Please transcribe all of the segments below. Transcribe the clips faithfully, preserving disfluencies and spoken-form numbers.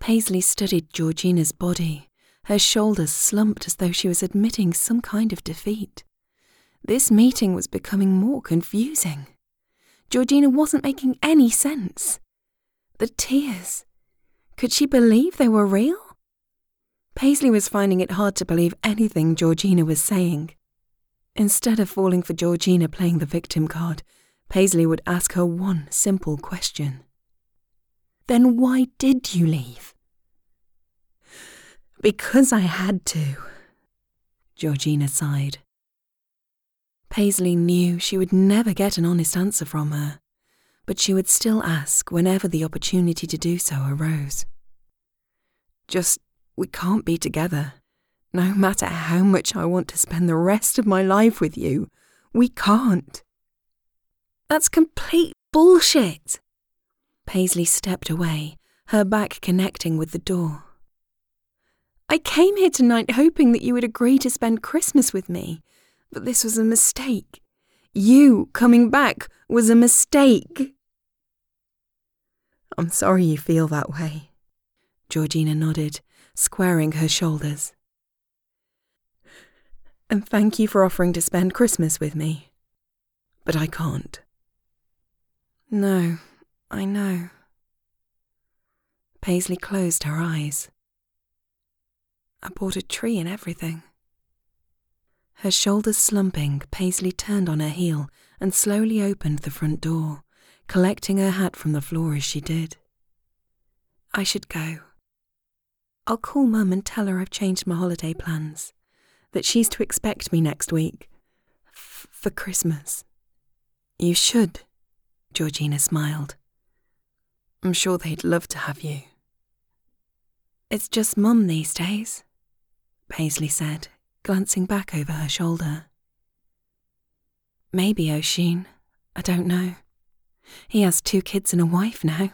Paisley studied Georgina's body, her shoulders slumped as though she was admitting some kind of defeat. This meeting was becoming more confusing. Georgina wasn't making any sense. The tears. Could she believe they were real? Paisley was finding it hard to believe anything Georgina was saying. Instead of falling for Georgina playing the victim card, Paisley would ask her one simple question. Then why did you leave? Because I had to, Georgina sighed. Paisley knew she would never get an honest answer from her, but she would still ask whenever the opportunity to do so arose. Just, we can't be together. No matter how much I want to spend the rest of my life with you, we can't. That's complete bullshit. Paisley stepped away, her back connecting with the door. I came here tonight hoping that you would agree to spend Christmas with me, but this was a mistake. You coming back was a mistake. I'm sorry you feel that way, Georgina nodded, squaring her shoulders. And thank you for offering to spend Christmas with me. But I can't. No, I know. Paisley closed her eyes. I bought a tree and everything. Her shoulders slumping, Paisley turned on her heel and slowly opened the front door, collecting her hat from the floor as she did. I should go. I'll call Mum and tell her I've changed my holiday plans, that she's to expect me next week, f- for Christmas. You should, Georgina smiled. I'm sure they'd love to have you. It's just Mum these days, Paisley said, glancing back over her shoulder. Maybe Oisin, I don't know. He has two kids and a wife now.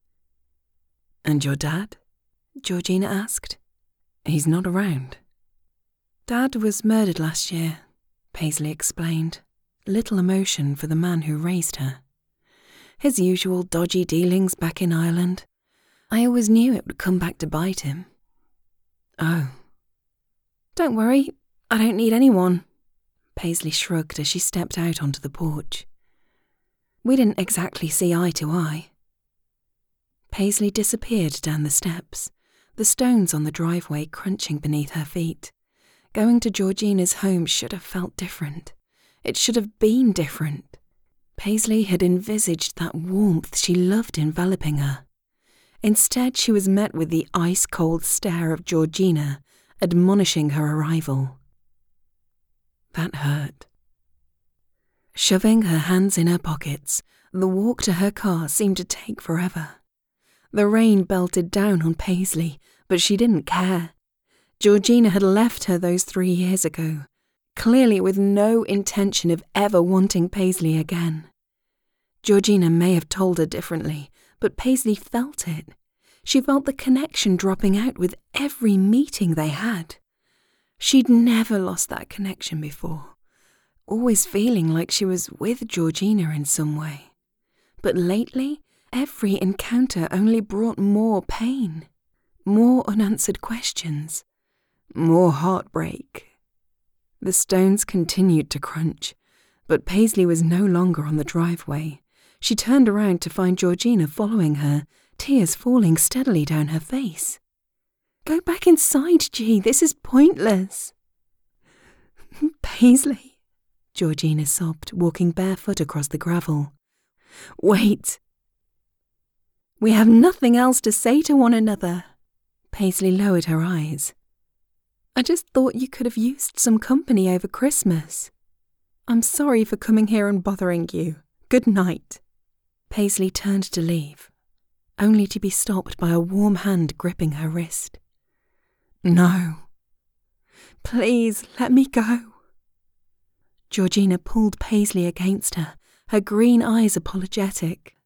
And your dad? Georgina asked. He's not around. Dad was murdered last year, Paisley explained, little emotion for the man who raised her. His usual dodgy dealings back in Ireland. I always knew it would come back to bite him. Oh. Don't worry, I don't need anyone, Paisley shrugged as she stepped out onto the porch. We didn't exactly see eye to eye. Paisley disappeared down the steps, the stones on the driveway crunching beneath her feet. Going to Georgina's home should have felt different. It should have been different. Paisley had envisaged that warmth she loved enveloping her. Instead, she was met with the ice-cold stare of Georgina, admonishing her arrival. That hurt. Shoving her hands in her pockets, the walk to her car seemed to take forever. The rain belted down on Paisley, but she didn't care. Georgina had left her those three years ago, clearly with no intention of ever wanting Paisley again. Georgina may have told her differently, but Paisley felt it. She felt the connection dropping out with every meeting they had. She'd never lost that connection before, always feeling like she was with Georgina in some way. But lately, every encounter only brought more pain, more unanswered questions, more heartbreak. The stones continued to crunch, but Paisley was no longer on the driveway. She turned around to find Georgina following her, tears falling steadily down her face. Go back inside, G. This is pointless. Paisley, Georgina sobbed, walking barefoot across the gravel. Wait. We have nothing else to say to one another. Paisley lowered her eyes. I just thought you could have used some company over Christmas. I'm sorry for coming here and bothering you. Good night. Paisley turned to leave, only to be stopped by a warm hand gripping her wrist. No. Please, let me go. Georgina pulled Paisley against her, her green eyes apologetic.